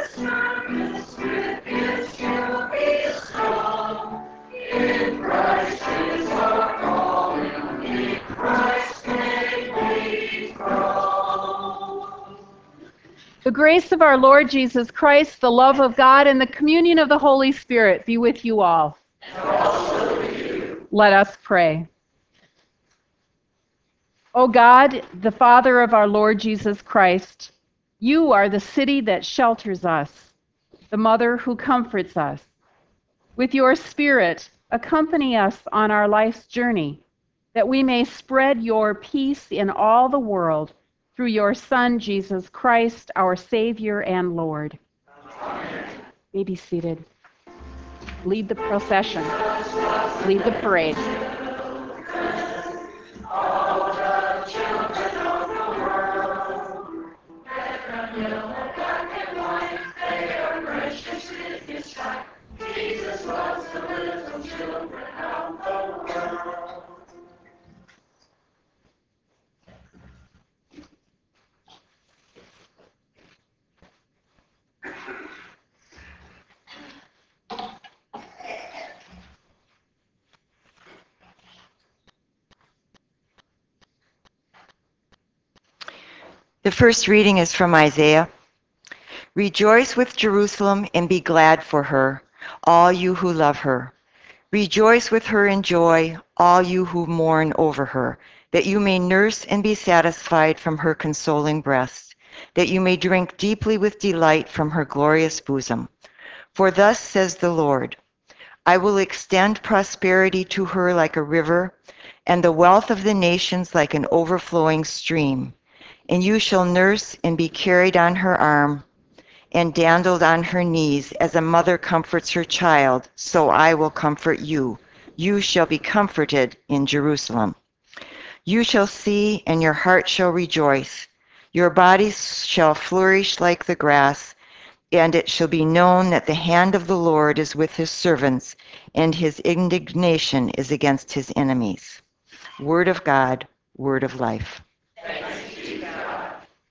The grace of our Lord Jesus Christ, the love of God, and the communion of the Holy Spirit be with you all. And also with you. Let us pray. O God, the Father of our Lord Jesus Christ, you are the city that shelters us, the mother who comforts us. With your Spirit, accompany us on our life's journey, that we may spread your peace in all the world through your Son, Jesus Christ, our Savior and Lord. Amen. You may be seated. Lead the procession. Lead the parade. All the children of the world, red from yellow, black and white, they are precious in his sight. Jesus loves the little children of the world. The first reading is from Isaiah. Rejoice with Jerusalem and be glad for her, all you who love her. Rejoice with her in joy, all you who mourn over her, that you may nurse and be satisfied from her consoling breast, that you may drink deeply with delight from her glorious bosom. For thus says the Lord, I will extend prosperity to her like a river, and the wealth of the nations like an overflowing stream. And you shall nurse and be carried on her arm and dandled on her knees, as a mother comforts her child, so I will comfort you. You shall be comforted in Jerusalem. You shall see, and your heart shall rejoice. Your bodies shall flourish like the grass, and it shall be known that the hand of the Lord is with his servants, and his indignation is against his enemies. Word of God, word of life. Thanks be to God.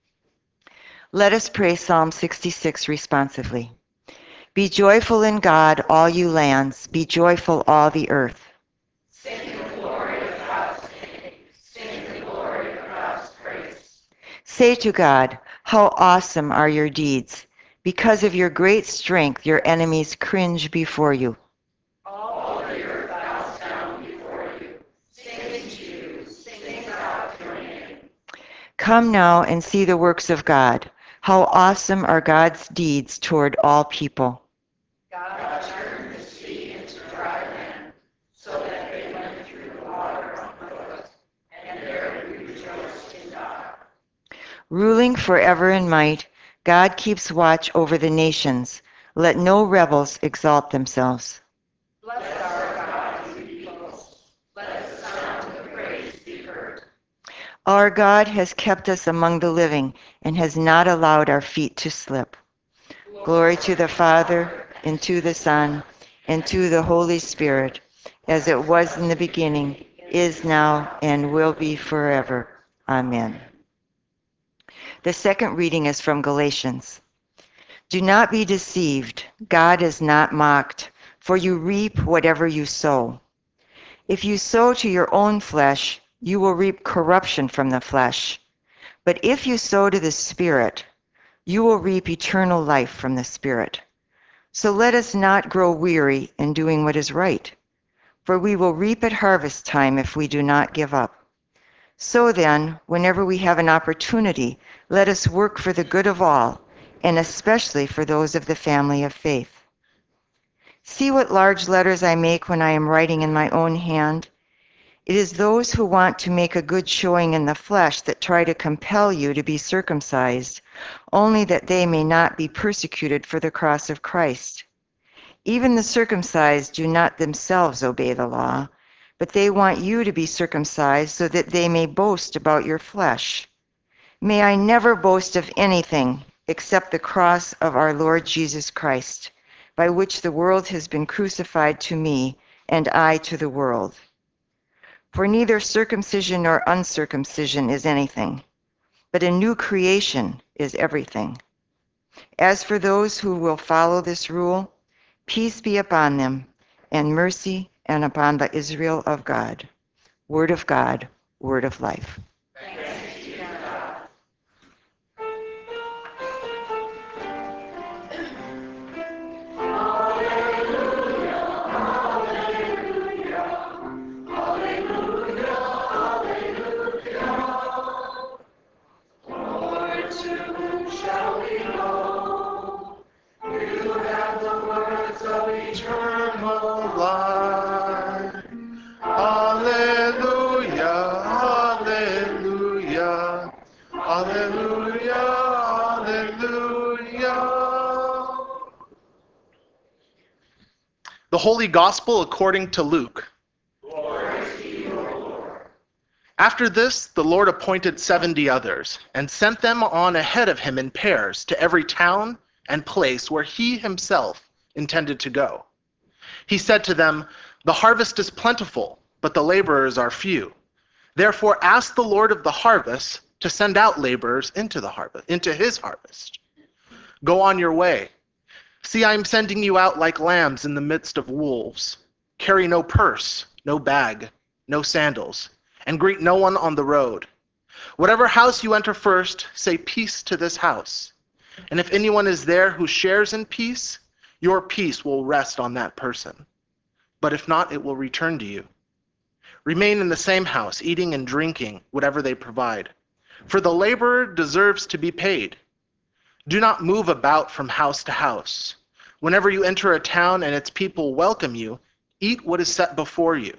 Let us pray Psalm 66 responsively. Be joyful in God, all you lands. Be joyful, all the earth. Sing the glory of God's name. Sing the glory of God's praise. Say to God, how awesome are your deeds. Because of your great strength, your enemies cringe before you. All the earth bows down before you. Sing to you. Sing out your name. Come now and see the works of God. How awesome are God's deeds toward all people. God turned the sea into dry land, so that they went through the water on foot, and there we rejoiced in God. Ruling forever in might, God keeps watch over the nations. Let no rebels exalt themselves. Bless our God, you peoples. Let the sound of praise be heard. Our God has kept us among the living and has not allowed our feet to slip. Glory to the Father, and to the Son, and to the Holy Spirit, as it was in the beginning, is now, and will be forever. Amen. The second reading is from Galatians. Do not be deceived. God is not mocked, for you reap whatever you sow. If you sow to your own flesh, you will reap corruption from the flesh. But if you sow to the Spirit, you will reap eternal life from the Spirit. So let us not grow weary in doing what is right, for we will reap at harvest time if we do not give up. So then, whenever we have an opportunity, let us work for the good of all, and especially for those of the family of faith. See what large letters I make when I am writing in my own hand. It is those who want to make a good showing in the flesh that try to compel you to be circumcised, only that they may not be persecuted for the cross of Christ. Even the circumcised do not themselves obey the law, but they want you to be circumcised so that they may boast about your flesh. May I never boast of anything except the cross of our Lord Jesus Christ, by which the world has been crucified to me and I to the world. For neither circumcision nor uncircumcision is anything, but a new creation is everything. As for those who will follow this rule, peace be upon them, and mercy, and upon the Israel of God. Word of God, word of life. Lord, to whom shall we go? You have the words of eternal life. Hallelujah, hallelujah, hallelujah, hallelujah. The Holy Gospel according to Luke. After this, the Lord appointed 70 others and sent them on ahead of him in pairs to every town and place where he himself intended to go. He said to them, "The harvest is plentiful, but the laborers are few. Therefore ask the Lord of the harvest to send out laborers into his harvest. Go on your way. See, I am sending you out like lambs in the midst of wolves. Carry no purse, no bag, no sandals, and greet no one on the road. Whatever house you enter first, say peace to this house. And if anyone is there who shares in peace, your peace will rest on that person. But if not, it will return to you. Remain in the same house, eating and drinking whatever they provide. For the laborer deserves to be paid. Do not move about from house to house. Whenever you enter a town and its people welcome you, eat what is set before you.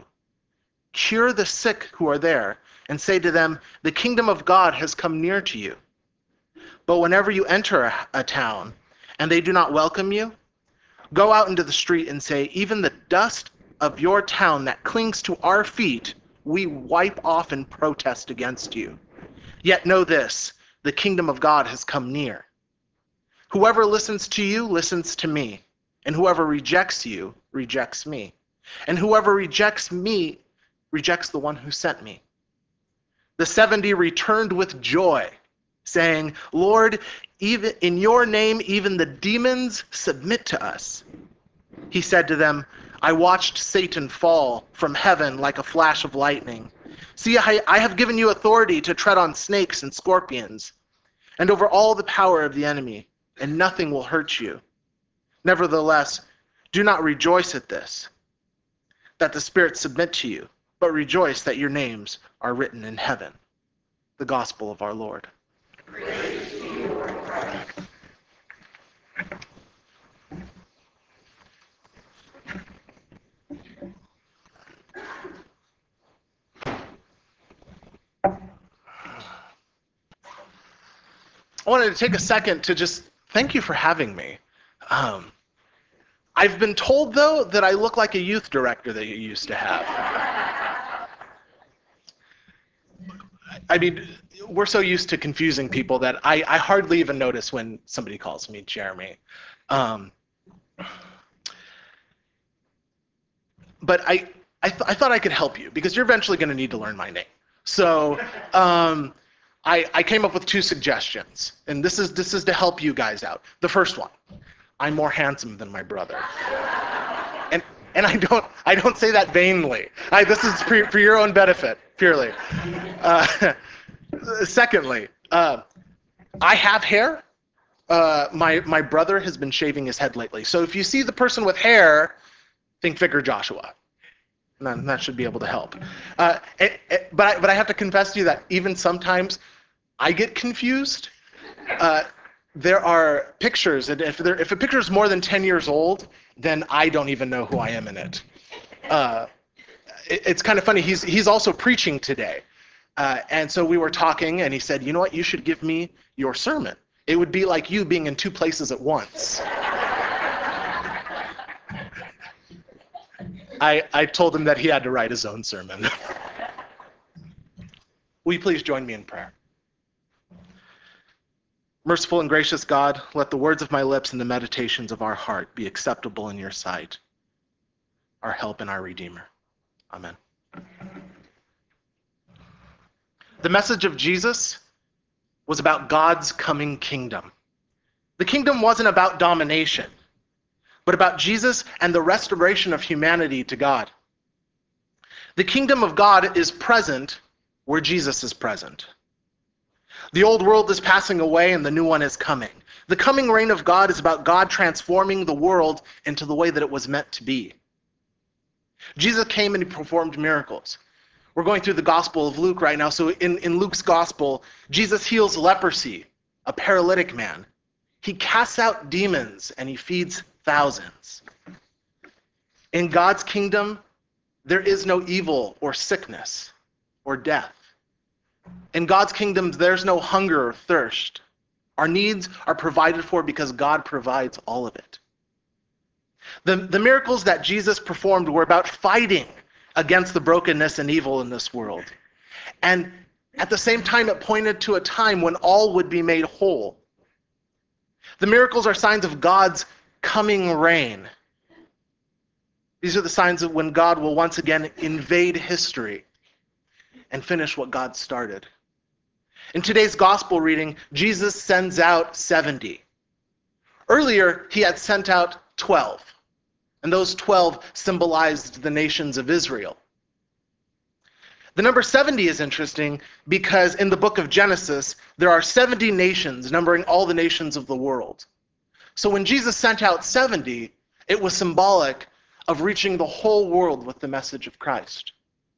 Cure the sick who are there, and say to them, the kingdom of God has come near to you. But whenever you enter a town, and they do not welcome you, go out into the street and say, even the dust of your town that clings to our feet, we wipe off in protest against you. Yet know this, the kingdom of God has come near. Whoever listens to you, listens to me. And whoever rejects you, rejects me. And whoever rejects me, rejects the one who sent me." The 70 returned with joy, saying, "Lord, even in your name, even the demons submit to us." He said to them, "I watched Satan fall from heaven like a flash of lightning. See, I have given you authority to tread on snakes and scorpions, and over all the power of the enemy, and nothing will hurt you. Nevertheless, do not rejoice at this, that the spirits submit to you, but rejoice that your names are written in heaven." The gospel of our Lord. Praise to you, Lord Christ. I wanted to take a second to just thank you for having me. I've been told, though, that I look like a youth director that you used to have. I mean, we're so used to confusing people that I hardly even notice when somebody calls me Jeremy. But I thought I could help you, because you're eventually going to need to learn my name. So I came up with 2 suggestions, and this is to help you guys out. The first one, I'm more handsome than my brother. And I don't say that vainly. This is for your own benefit, purely. Secondly, I have hair. My brother has been shaving his head lately. So if you see the person with hair, think Vicar Joshua. And that should be able to help. But I have to confess to you that even sometimes I get confused. There are pictures, and if a picture is more than 10 years old, then I don't even know who I am in it. It's kind of funny. He's also preaching today. And so we were talking, and he said, you know what, you should give me your sermon. It would be like you being in 2 places at once. I told him that he had to write his own sermon. Will you please join me in prayer? Merciful and gracious God, let the words of my lips and the meditations of our heart be acceptable in your sight, our help and our Redeemer. Amen. The message of Jesus was about God's coming kingdom. The kingdom wasn't about domination, but about Jesus and the restoration of humanity to God. The kingdom of God is present where Jesus is present. The old world is passing away and the new one is coming. The coming reign of God is about God transforming the world into the way that it was meant to be. Jesus came and he performed miracles. We're going through the Gospel of Luke right now. So in Luke's Gospel, Jesus heals leprosy, a paralytic man. He casts out demons and he feeds thousands. In God's kingdom, there is no evil or sickness or death. In God's kingdom, there's no hunger or thirst. Our needs are provided for because God provides all of it. The miracles that Jesus performed were about fighting against the brokenness and evil in this world. And at the same time, it pointed to a time when all would be made whole. The miracles are signs of God's coming reign. These are the signs of when God will once again invade history and finish what God started. In today's gospel reading, Jesus sends out 70. Earlier, he had sent out 12, and those 12 symbolized the nations of Israel. The number 70 is interesting because in the book of Genesis, there are 70 nations, numbering all the nations of the world. So when Jesus sent out 70, it was symbolic of reaching the whole world with the message of Christ.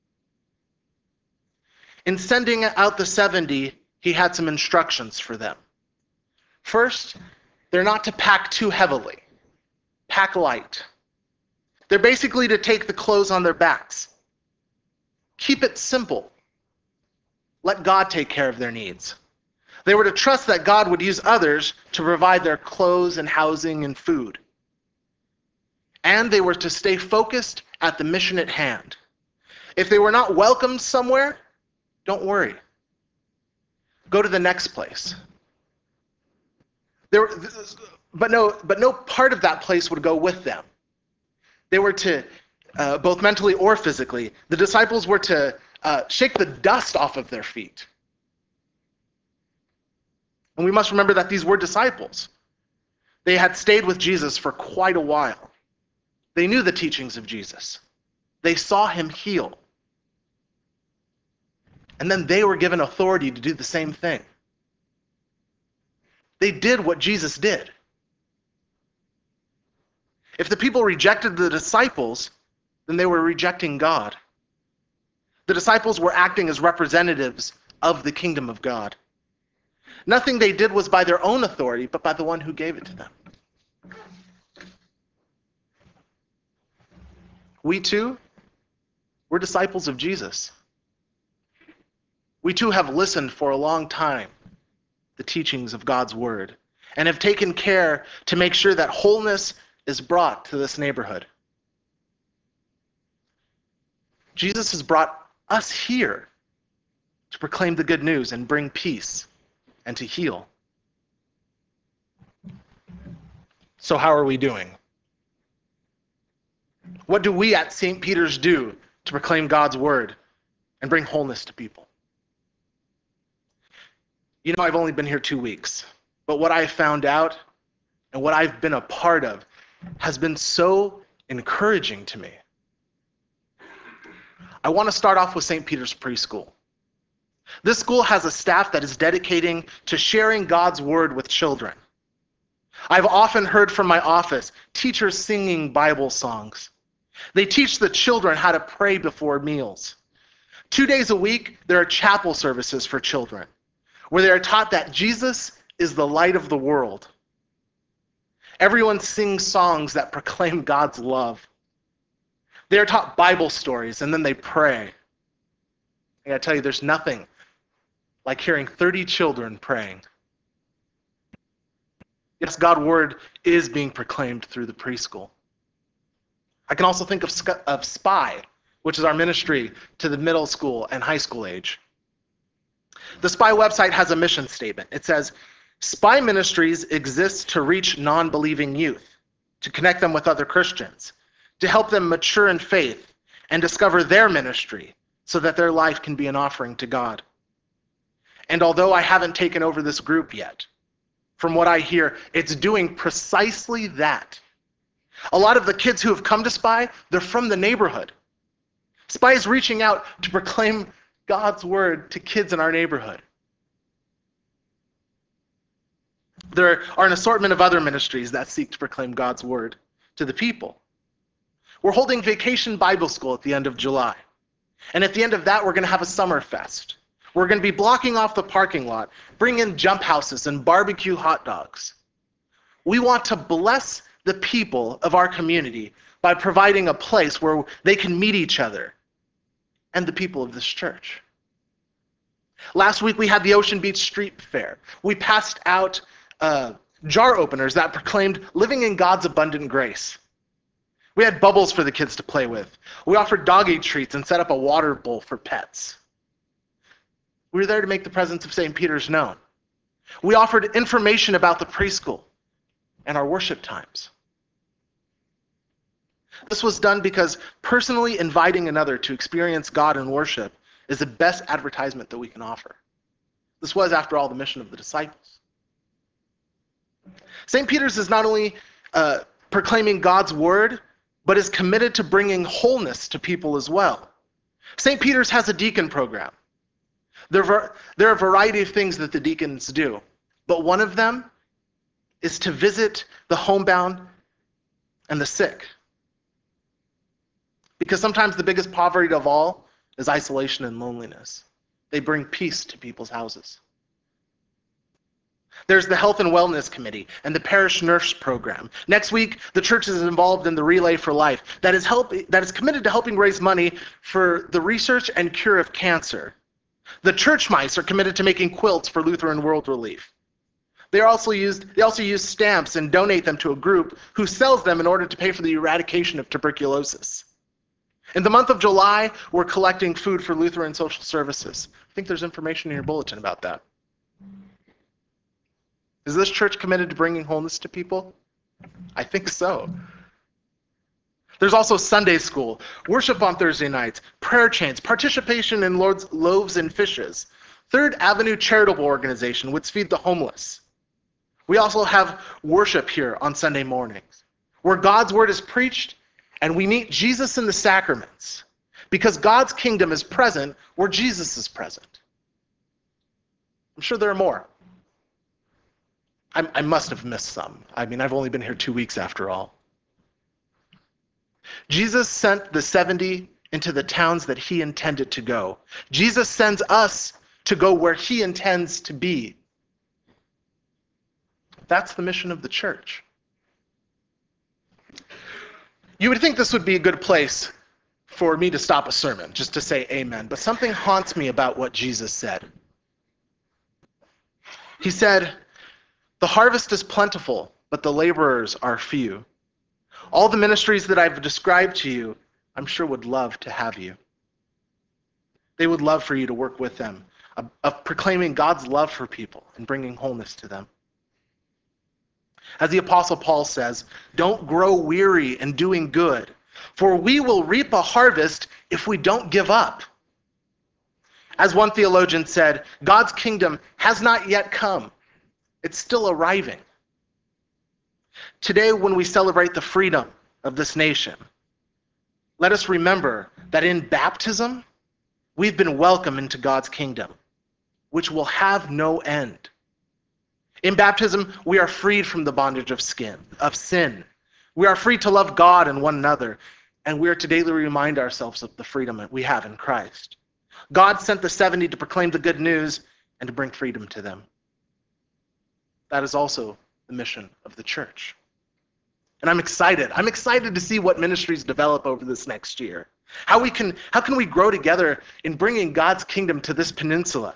In sending out the 70, he had some instructions for them. First, they're not to pack too heavily. Pack light. They're basically to take the clothes on their backs. Keep it simple. Let God take care of their needs. They were to trust that God would use others to provide their clothes and housing and food. And they were to stay focused at the mission at hand. If they were not welcomed somewhere, don't worry. Go to the next place. But no part of that place would go with them. They were to, both mentally or physically, the disciples were to shake the dust off of their feet. And we must remember that these were disciples. They had stayed with Jesus for quite a while. They knew the teachings of Jesus. They saw him heal. And then they were given authority to do the same thing. They did what Jesus did. If the people rejected the disciples, then they were rejecting God. The disciples were acting as representatives of the kingdom of God. Nothing they did was by their own authority, but by the one who gave it to them. We too, we're disciples of Jesus. We too have listened for a long time the teachings of God's word and have taken care to make sure that wholeness is brought to this neighborhood. Jesus has brought us here to proclaim the good news and bring peace and to heal. So how are we doing? What do we at St. Peter's do to proclaim God's word and bring wholeness to people? You know, I've only been here 2 weeks, but what I've found out and what I've been a part of has been so encouraging to me. I want to start off with St. Peter's Preschool. This school has a staff that is dedicating to sharing God's word with children. I've often heard from my office teachers singing Bible songs. They teach the children how to pray before meals. 2 days a week, there are chapel services for children, where they are taught that Jesus is the light of the world. Everyone sings songs that proclaim God's love. They are taught Bible stories, and then they pray. I gotta tell you, there's nothing like hearing 30 children praying. Yes, God's word is being proclaimed through the preschool. I can also think of SPY, which is our ministry to the middle school and high school age. The SPY website has a mission statement. It says, SPY Ministries exists to reach non-believing youth, to connect them with other Christians, to help them mature in faith and discover their ministry so that their life can be an offering to God. And although I haven't taken over this group yet, from what I hear, it's doing precisely that. A lot of the kids who have come to Spy, they're from the neighborhood. Spy is reaching out to proclaim God's word to kids in our neighborhood. There are an assortment of other ministries that seek to proclaim God's word to the people. We're holding Vacation Bible School at the end of July. And at the end of that, we're going to have a summer fest. We're going to be blocking off the parking lot, bring in jump houses and barbecue hot dogs. We want to bless the people of our community by providing a place where they can meet each other and the people of this church. Last week, we had the Ocean Beach Street Fair. We passed out jar openers that proclaimed living in God's abundant grace. We had bubbles for the kids to play with. We offered doggy treats and set up a water bowl for pets. We were there to make the presence of St. Peter's known. We offered information about the preschool and our worship times. This was done because personally inviting another to experience God in worship is the best advertisement that we can offer. This was, after all, the mission of the disciples. St. Peter's is not only proclaiming God's word, but is committed to bringing wholeness to people as well. St. Peter's has a deacon program. There are a variety of things that the deacons do, but one of them is to visit the homebound and the sick. Because sometimes the biggest poverty of all is isolation and loneliness. They bring peace to people's houses. There's the Health and Wellness Committee and the Parish Nurse Program. Next week, the church is involved in the Relay for Life that is committed to helping raise money for the research and cure of cancer. The church mice are committed to making quilts for Lutheran World Relief. They also use stamps and donate them to a group who sells them in order to pay for the eradication of tuberculosis. In the month of July, we're collecting food for Lutheran Social Services. I think there's information in your bulletin about that. Is this church committed to bringing wholeness to people? I think so. There's also Sunday school, worship on Thursday nights, prayer chains, participation in loaves and fishes, Third Avenue Charitable Organization, which feed the homeless. We also have worship here on Sunday mornings, where God's word is preached and we meet Jesus in the sacraments, because God's kingdom is present where Jesus is present. I'm sure there are more. I must have missed some. I mean, I've only been here 2 weeks after all. Jesus sent the 70 into the towns that he intended to go. Jesus sends us to go where he intends to be. That's the mission of the church. You would think this would be a good place for me to stop a sermon, just to say amen, but something haunts me about what Jesus said. He said, "The harvest is plentiful, but the laborers are few. All the ministries that I've described to you, I'm sure would love to have you. They would love for you to work with them, of proclaiming God's love for people and bringing wholeness to them. As the Apostle Paul says, don't grow weary in doing good, for we will reap a harvest if we don't give up. As one theologian said, God's kingdom has not yet come. It's still arriving. Today, when we celebrate the freedom of this nation, let us remember that in baptism, we've been welcomed into God's kingdom, which will have no end. In baptism, we are freed from the bondage of sin. We are free to love God and one another, and we are to daily remind ourselves of the freedom that we have in Christ. God sent the 70 to proclaim the good news and to bring freedom to them. That is also the mission of the church. And I'm excited. I'm excited to see what ministries develop over this next year. How can we grow together in bringing God's kingdom to this peninsula?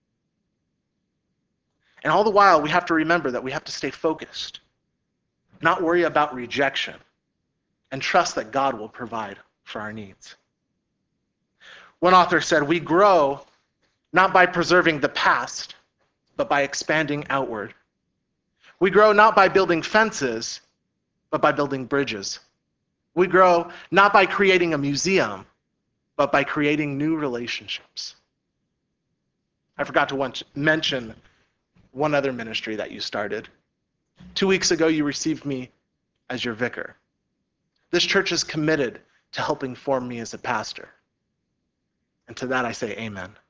And all the while, we have to remember that we have to stay focused, not worry about rejection, and trust that God will provide for our needs. One author said, we grow not by preserving the past, but by expanding outward. We grow not by building fences, but by building bridges. We grow not by creating a museum, but by creating new relationships. I forgot to mention one other ministry that you started. 2 weeks ago, you received me as your vicar. This church is committed to helping form me as a pastor. And to that I say amen.